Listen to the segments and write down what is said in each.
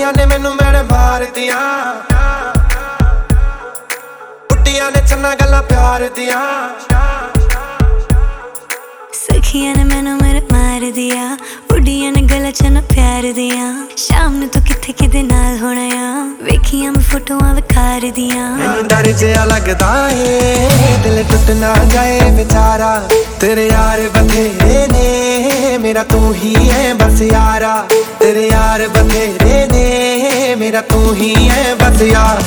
सखियां ने मैनू मैण मार दिया, बुड्डियां ने चन्ना गल्लां प्यार दिया। सखियां ने मैनू मेरे मार दिया, बुड्डियां ने गल्लां चन्ना प्यार दिया। शाम नू तू किथे किदे नाल होना आ, वेखियां मैं फोटोआं विखार दिया। मैनू डर जिहा लगदा ए दिल टुट ना जाए बेचारा, तेरे यार बथेरे ने मेरा तू ही है बस यारा। तेरे यार बथेरे ने मेरा तू ही है बस यार।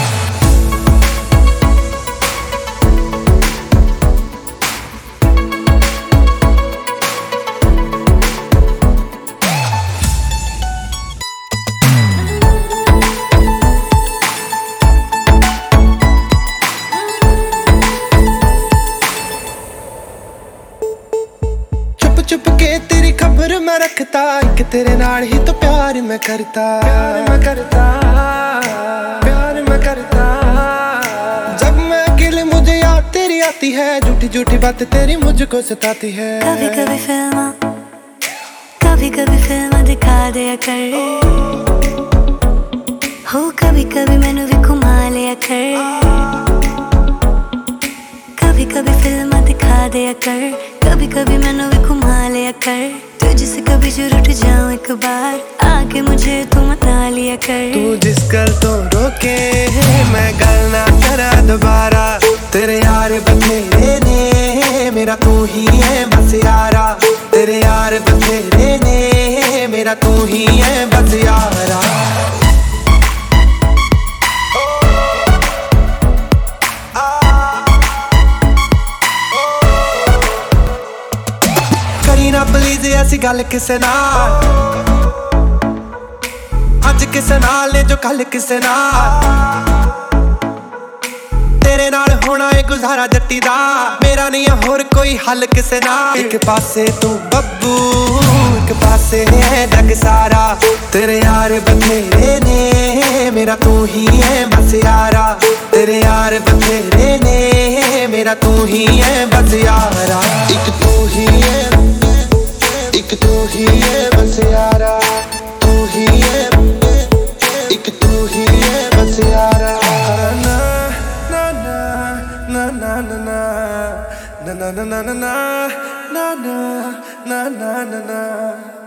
चुप के तेरी खबर मैं रखता, एक तेरे नाल ही तो प्यार मैं करता, प्यार मैं करता, प्यार मैं करता। जब मैं अकेले मुझे याद तेरी आती है, झूठी झूठी बातें तेरी मुझको सताती है। कभी कभी फिल्म दिखा दिया कर, हो कभी कभी मैनू भी घुमा लिया कर। कभी फिल्म दिखा दिया कर, कभी कभी मैनू भी घुमा लिया कर। तुझसे कभी जरूर उठ जाऊं एक बार, आके मुझे तू मना लिया कर। तू जिस गल तो रोके मैं गल ना करा दोबारा, तेरे यार बथेरे ने मेरा तू ही है बस यारा। तेरे यार बथेरे ने मेरा तू ही है बस यारा। करी ना प्लीज ऐसी गल किसे नाल, अज किसे नाल ने जो कल किसे नाल। तेरे नाल होना है गुजारा जट्टी दा, मेरा नहीं है होर कोई हल किसे नाल। एक पासे तू बब्बू, एक पासे है जग सारा। तेरे यार बथेरे ने मेरा तू ही है बस यारा। तेरे यार बथेरे ने मेरा तू ही है बस यारा। एक तू ही है, एक तू ही है बस यारा। तू ही है, एक तू ही है बस यारा। ना ना ना ना ना ना ना ना ना ना ना ना ना ना ना ना ना।